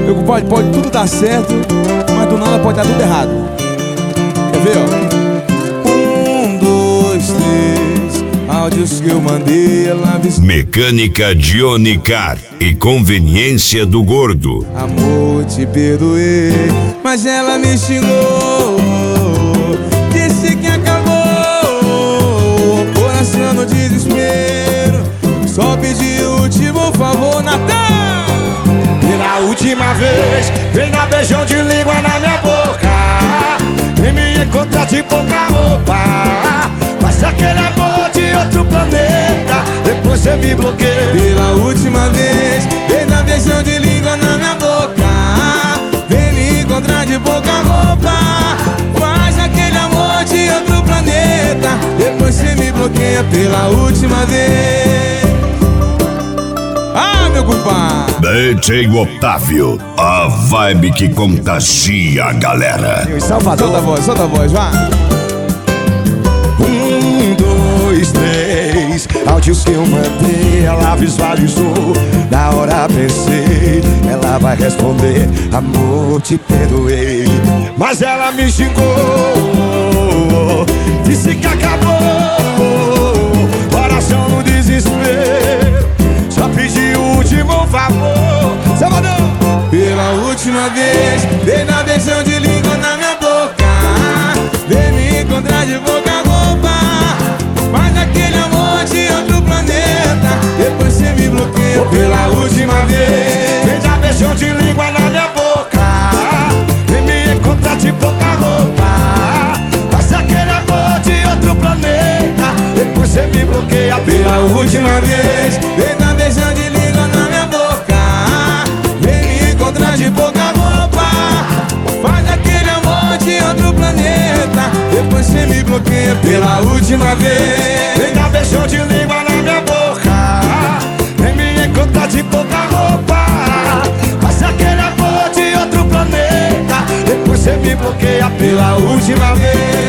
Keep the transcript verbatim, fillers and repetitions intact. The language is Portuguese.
Meu compadre, pode tudo dar certo, mas do nada pode dar tudo errado. Quer ver, ó? Um, dois, três, áudios que eu mandei, ela avisou. Mecânica Johnny Car e conveniência do gordo. Amor, te perdoei, mas ela me xingou, disse que acabou. Coração no desespero, só pedi o último favor, Natan. Pela última vez, vem dar beijão de língua na minha boca, vem me encontrar de pouca roupa, mas aquele amor de outro planeta, depois você me bloqueia. Pela última vez, vem dar beijão de língua na minha boca, vem me encontrar de pouca roupa, faz aquele amor de outro planeta, depois você me bloqueia pela última vez. Ah, meu compadre! D J Otávio, a vibe que contagia a galera. Salvador, solta a voz, solta a voz, vá. Um, dois, três, áudios que eu mandei, ela visualizou. Na hora pensei, ela vai responder, amor, te perdoei, mas ela me xingou, disse que acabou. Coração no desespero, só pedi o último favor. Salvador! Pela última vez, vem dar beijão de língua na minha boca, vem me encontrar de boca roupa, faz aquele amor de outro planeta, depois você me bloqueia pela última vez. Vem dar beijão de língua na minha boca, vem me encontrar de boca roupa, faz aquele amor de outro planeta, depois você me bloqueia pela última vez. Vem dar beijão de língua na minha boca, vem me encontrar de boca roupa, faz aquele amor de outro planeta, depois você me bloqueia pela última vez. Vem dar beijão de língua na minha boca, vem me encontrar de boca roupa, faz aquele amor de outro planeta, depois você me bloqueia Pela última vez.